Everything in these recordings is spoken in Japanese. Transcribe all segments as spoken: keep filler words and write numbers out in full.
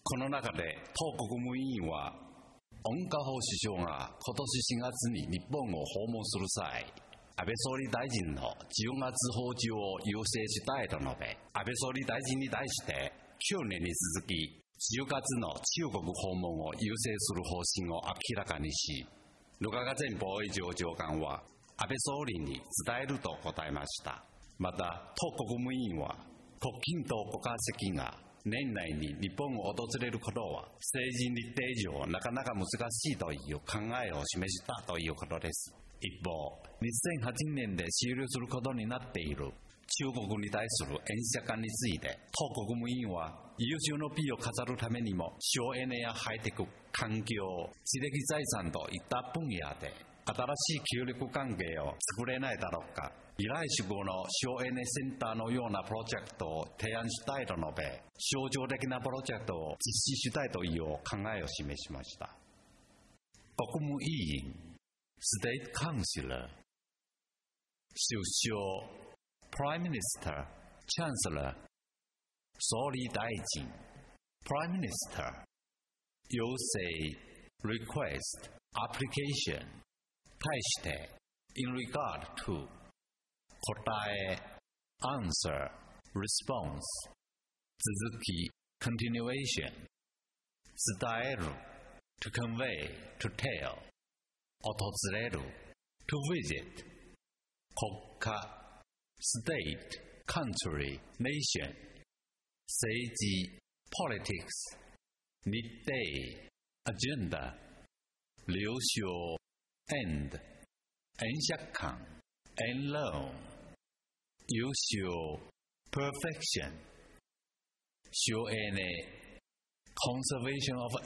この中で当国務委員は温家宝首相が今年しがつに日本を訪問する際、安倍総理大臣のじゅうがつ訪中を要請したいと述べ、安倍総理大臣に対して去年に続きじゅうがつの中国訪問を優先する方針を明らかにし、額賀前防衛庁長官は安倍総理に伝えると答えました。また当国務委員は胡錦涛国家主席が年内に日本を訪れることは政治日程上なかなか難しいという考えを示したということです。一方、にせんはちねんで終了することになっている中国に対する演習艦について、当国務委員は優秀の美を飾るためにも省エネやハイテク、環境、知的財産といった分野で新しい協力関係を作れないだろうか。未来志向の省エネセンターのようなプロジェクトを提案したいと述べ、象徴的なプロジェクトを実施したいという考えを示しました。国務委員、ステートカウンシラー、首相、Prime Minister, Chancellor, 総理大臣、Prime Minister, 要請、Request, Application、対して、in regard to、答え、Answer、Response、続き、Continuation、伝える、to convey, to tell、訪れる、to visit、国家、State, country, nation、政治、politics、日程、agenda、留学、end、演釈艦、and loan、優秀、perfection、省エネ、conservation of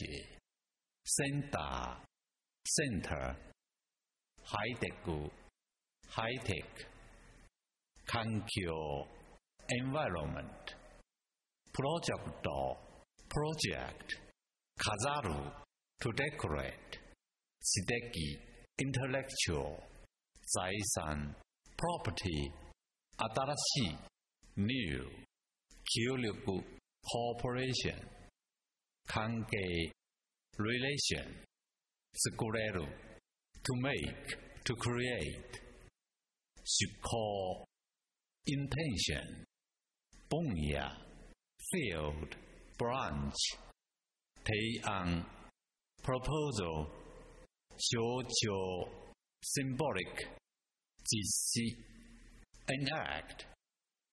energy、center、center、ハイテク、ハイテク、環境、environment、プロジェクト、project、飾る、to decorate、知的、intellectual、財産、property、新しい、new、協力、cooperation、関係、relation、作れる、to make、to create、出向、intention、分野、field、branch、提案、proposal、象徴、symbolic、実施、enact、